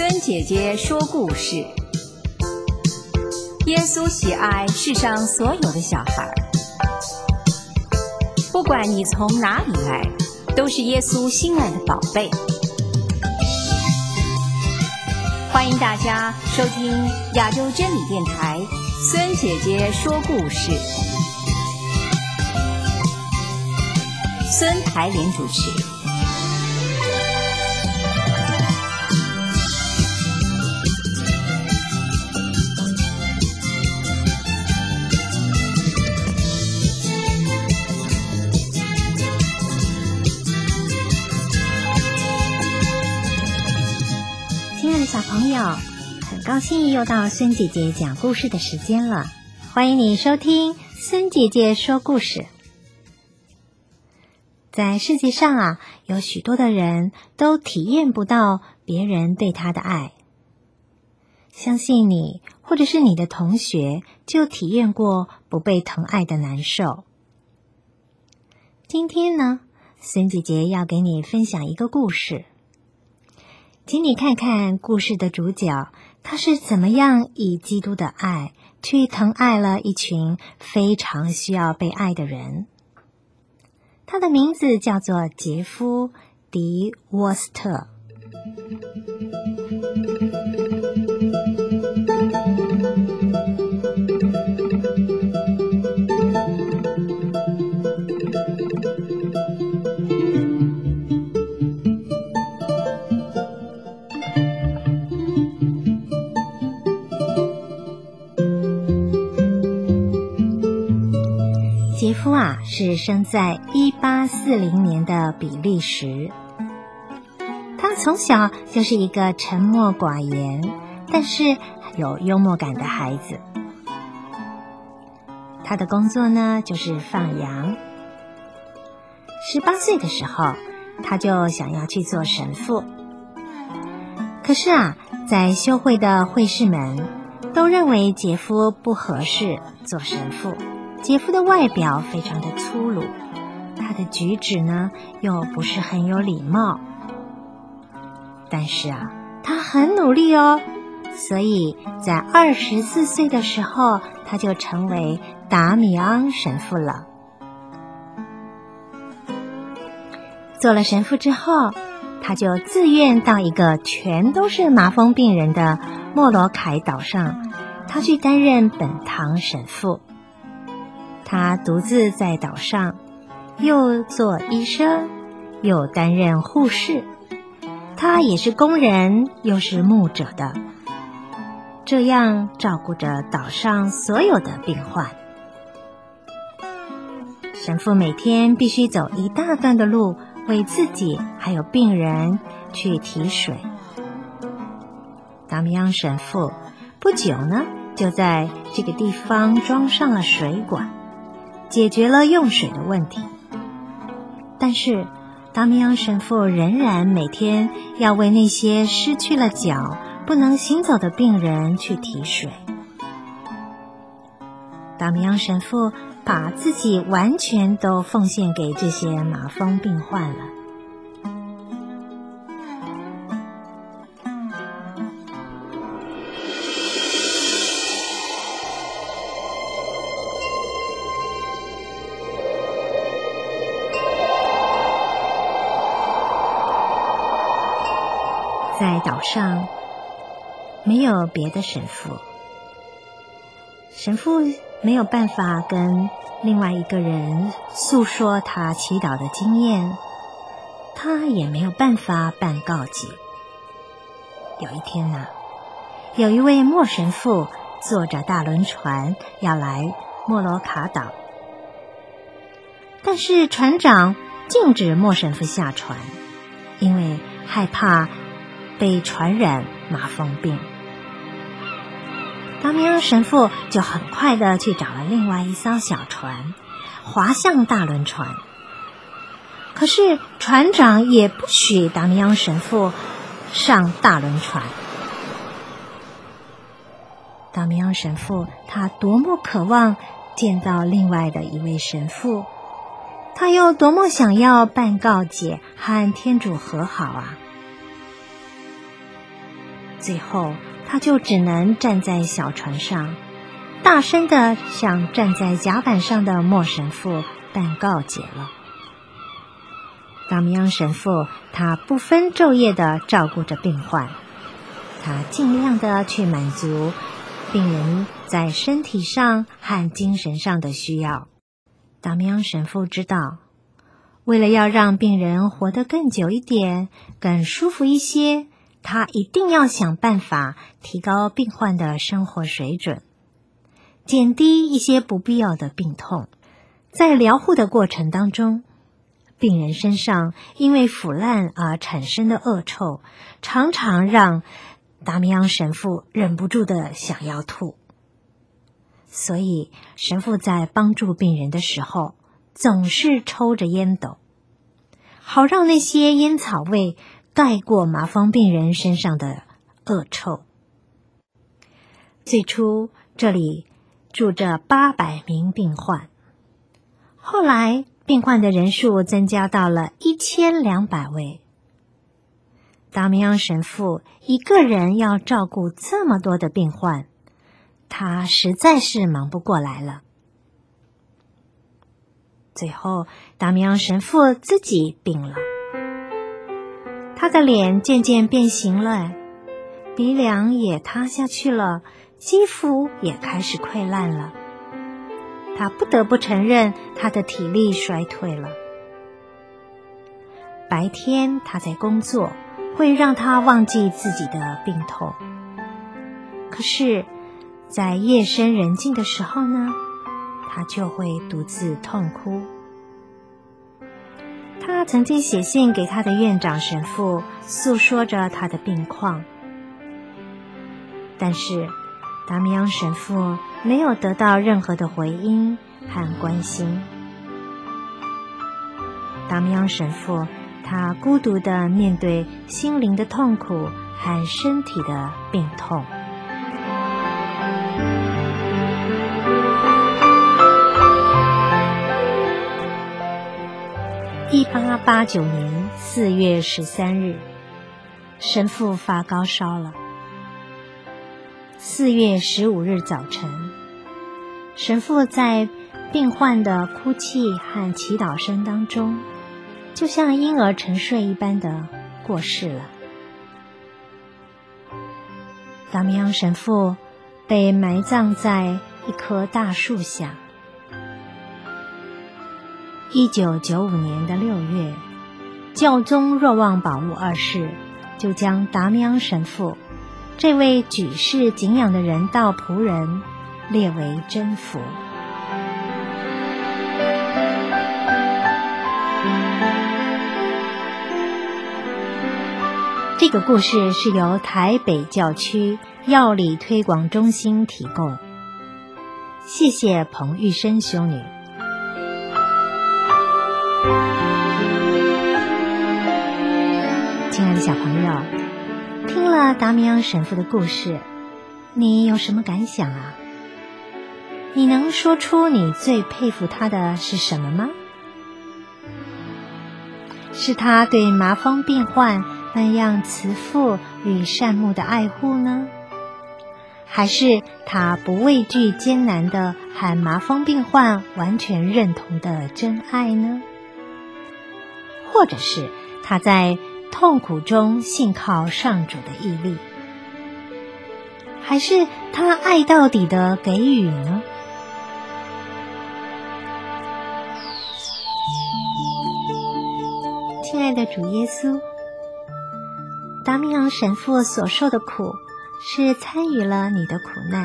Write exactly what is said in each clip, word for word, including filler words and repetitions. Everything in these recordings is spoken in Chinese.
孙姐姐说故事。耶稣喜爱世上所有的小孩，不管你从哪里来，都是耶稣心爱的宝贝。欢迎大家收听亚洲真理电台孙姐姐说故事，孙台莲主持。 亲爱的小朋友，很高兴又到孙姐姐讲故事的时间了，欢迎你收听孙姐姐说故事。在世界上啊，有许多的人都体验不到别人对他的爱。相信你或者是你的同学就体验过不被疼爱的难受。今天呢，孙姐姐要给你分享一个故事，请你看看故事的主角，他是怎么样以基督的爱去疼爱了一群非常需要被爱的人。他的名字叫做杰夫·迪沃斯特。杰夫啊，是生在一八四零年的比利时。他从小就是一个沉默寡言，但是有幽默感的孩子。他的工作呢，就是放羊。十八岁的时候，他就想要去做神父。可是啊，在修会的会士们都认为杰夫不合适做神父。杰夫的外表非常的粗鲁，他的举止呢又不是很有礼貌。但是啊，他很努力哦，所以在二十四岁的时候，他就成为达米昂神父了。做了神父之后，他就自愿到一个全都是麻风病人的莫罗凯岛上，他去担任本堂神父。他独自在岛上，又做医生，又担任护士。他也是工人，又是牧者的，这样照顾着岛上所有的病患。神父每天必须走一大段的路，为自己还有病人去提水。达米昂神父不久呢，就在这个地方装上了水管，解决了用水的问题。但是达米昂神父仍然每天要为那些失去了脚不能行走的病人去提水。达米昂神父把自己完全都奉献给这些麻风病患了。在岛上没有别的神父，神父没有办法跟另外一个人诉说他祈祷的经验，他也没有办法办告解。有一天啊，有一位莫神父坐着大轮船要来莫罗卡岛，但是船长禁止莫神父下船，因为害怕被传染麻风病。达米昂神父就很快的去找了另外一艘小船，划向大轮船。可是船长也不许达米昂神父上大轮船。达米昂神父他多么渴望见到另外的一位神父，他又多么想要办告解和天主和好啊！ 最后他就只能站在小船上，大声地向站在甲板上的莫神父办告解了。达米昂神父他不分昼夜地照顾着病患，他尽量地去满足病人在身体上和精神上的需要。达米昂神父知道，为了要让病人活得更久一点，更舒服一些，他一定要想办法提高病患的生活水准，减低一些不必要的病痛。在疗护的过程当中，病人身上因为腐烂而产生的恶臭，常常让达米昂神父忍不住的想要吐。所以神父在帮助病人的时候，总是抽着烟斗，好让那些烟草味盖过麻风病人身上的恶臭。最初这里住着八百名病患，后来病患的人数增加到了一千两百位。达米昂神父一个人要照顾这么多的病患，他实在是忙不过来了。最后达米昂神父自己病了，他的脸渐渐变形了，鼻梁也塌下去了，肌肤也开始溃烂了。他不得不承认他的体力衰退了。白天他在工作，会让他忘记自己的病痛，可是在夜深人静的时候呢，他就会独自痛哭。他曾经写信给他的院长神父，诉说着他的病况，但是达米昂神父没有得到任何的回应和关心。达米昂神父他孤独地面对心灵的痛苦和身体的病痛。一八八九年四月十三日，神父发高烧了。四月十五日早晨，神父在病患的哭泣和祈祷声当中，就像婴儿沉睡一般的过世了。达米昂神父被埋葬在一棵大树下。一九九五年的六月，教宗若望保禄二世就将达米昂神父这位举世敬仰的人道仆人列为真福。这个故事是由台北教区药理推广中心提供，谢谢彭玉生修女。亲爱的小朋友，听了达米昂神父的故事，你有什么感想啊？你能说出你最佩服他的是什么吗？是他对麻风病患那样慈父与善牧的爱护呢？还是他不畏惧艰难的和麻风病患完全认同的真爱呢？或者是他在痛苦中信靠上主的毅力？还是他爱到底的给予呢？亲爱的主耶稣，达米昂神父所受的苦是参与了你的苦难，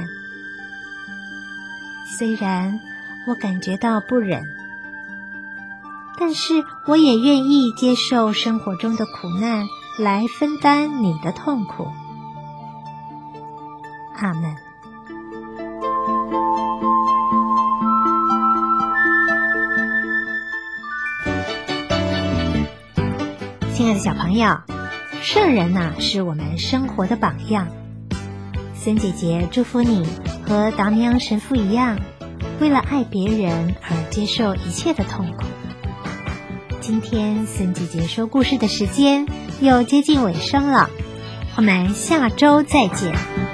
虽然我感觉到不忍，但是我也愿意接受生活中的苦难来分担你的痛苦。阿们。亲爱的小朋友，圣人呐、啊、是我们生活的榜样。森姐姐祝福你和达米昂神父一样，为了爱别人而接受一切的痛苦。今天森姐姐说故事的时间又接近尾声了， 我们下周再见。